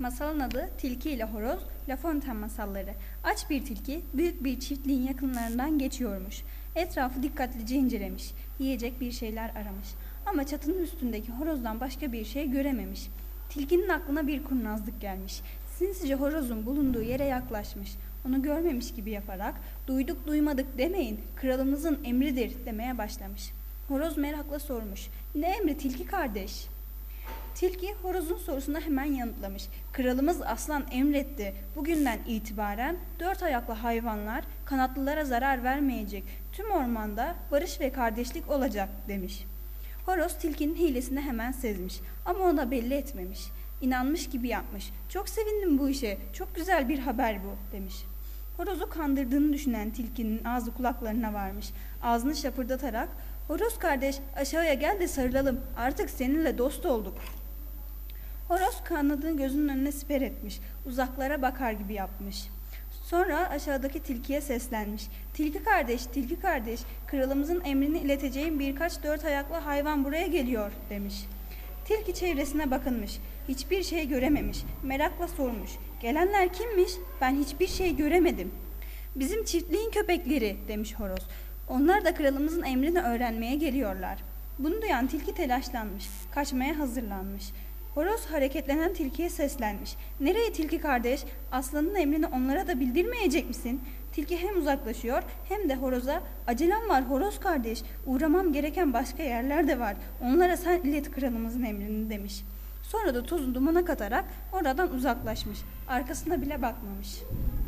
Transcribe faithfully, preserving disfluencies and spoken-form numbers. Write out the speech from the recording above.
Masalın adı Tilki ile Horoz, La Fontaine masalları. Aç bir tilki büyük bir çiftliğin yakınlarından geçiyormuş. Etrafı dikkatlice incelemiş. Yiyecek bir şeyler aramış. Ama çatının üstündeki horozdan başka bir şey görememiş. Tilkinin aklına bir kurnazlık gelmiş. Sinsice horozun bulunduğu yere yaklaşmış. Onu görmemiş gibi yaparak duyduk duymadık demeyin, kralımızın emridir demeye başlamış. Horoz merakla sormuş. Ne emri tilki kardeş? Tilki horozun sorusuna hemen yanıtlamış. Kralımız aslan emretti. Bugünden itibaren dört ayaklı hayvanlar kanatlılara zarar vermeyecek. Tüm ormanda barış ve kardeşlik olacak demiş. Horoz tilkinin hilesini hemen sezmiş ama ona belli etmemiş. İnanmış gibi yapmış. Çok sevindim bu işe. Çok güzel bir haber bu demiş. Horozu kandırdığını düşünen tilkinin ağzı kulaklarına varmış. Ağzını şapırdatarak "Horoz kardeş, aşağıya gel de sarılalım. Artık seninle dost olduk." Horoz kanadını gözünün önüne siper etmiş. Uzaklara bakar gibi yapmış. Sonra aşağıdaki tilkiye seslenmiş. "Tilki kardeş, tilki kardeş, kralımızın emrini ileteceğim birkaç dört ayaklı hayvan buraya geliyor." demiş. Tilki çevresine bakınmış. Hiçbir şey görememiş. Merakla sormuş. "Gelenler kimmiş? Ben hiçbir şey göremedim." "Bizim çiftliğin köpekleri," demiş horoz. "Onlar da kralımızın emrini öğrenmeye geliyorlar." Bunu duyan tilki telaşlanmış. Kaçmaya hazırlanmış. Horoz hareketlenen tilkiye seslenmiş. "Nereye tilki kardeş? Aslanın emrini onlara da bildirmeyecek misin?" Tilki hem uzaklaşıyor hem de horoza "Acelem var horoz kardeş. Uğramam gereken başka yerler de var. Onlara sen ilet kralımızın emrini," demiş. Sonra da tozunu dumana katarak oradan uzaklaşmış. Arkasına bile bakmamış.